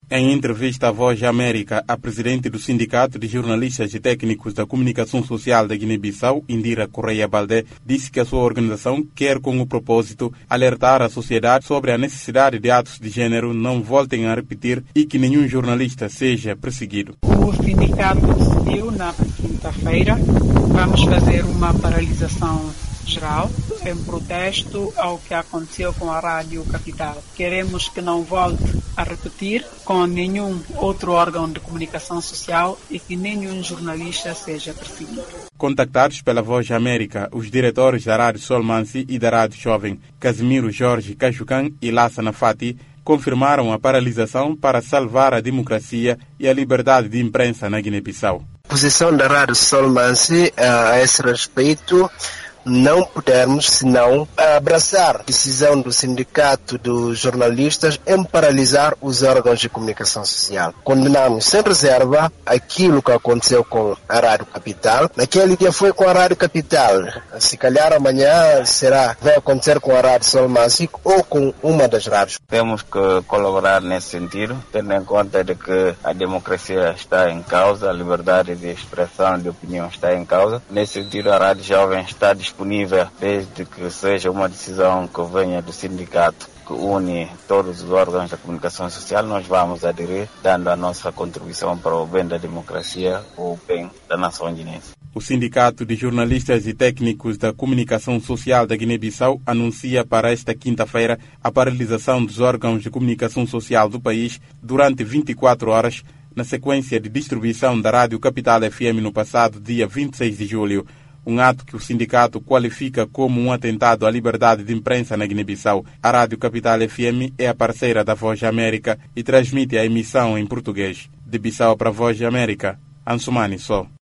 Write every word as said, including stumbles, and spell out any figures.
Em entrevista à Voz da América, a presidente do Sindicato de Jornalistas e Técnicos da Comunicação Social da Guiné-Bissau, Indira Correia Baldé, disse que a sua organização quer, com o propósito, alertar a sociedade sobre a necessidade de atos de género não voltem a repetir e que nenhum jornalista seja perseguido. O sindicato decidiu, na quinta-feira, vamos fazer uma paralisação geral em protesto ao que aconteceu com a Rádio Capital. Queremos que não volte a repetir com nenhum outro órgão de comunicação social e que nenhum jornalista seja perseguido. Contactados pela Voz da América, os diretores da Rádio Sol Mansi e da Rádio Jovem, Casimiro Jorge Cajucan e Lassana Fati, confirmaram a paralisação para salvar a democracia e a liberdade de imprensa na Guiné-Bissau. A posição da Rádio Sol Mansi a esse respeito, não pudermos senão abraçar a decisão do Sindicato dos Jornalistas em paralisar os órgãos de comunicação social. Condenamos sem reserva aquilo que aconteceu com a Rádio Capital. Naquele dia foi com a Rádio Capital. Se calhar amanhã será, vai acontecer com a Rádio Sol Mansi ou com uma das rádios. Temos que colaborar nesse sentido, tendo em conta de que a democracia está em causa, a liberdade de expressão de opinião está em causa. Nesse sentido, a Rádio Jovem está disponível desde que seja uma decisão que venha do sindicato que une todos os órgãos da comunicação social. Nós vamos aderir, dando a nossa contribuição para o bem da democracia, o bem da nação guinense. O Sindicato de Jornalistas e Técnicos da Comunicação Social da Guiné-Bissau anuncia para esta quinta-feira a paralisação dos órgãos de comunicação social do país durante vinte e quatro horas, na sequência de distribuição da Rádio Capital F M no passado dia vinte e seis de julho. Um ato que o sindicato qualifica como um atentado à liberdade de imprensa na Guiné-Bissau. A Rádio Capital F M é a parceira da Voz da América e transmite a emissão em português. De Bissau para a Voz da América, Ansumani Só.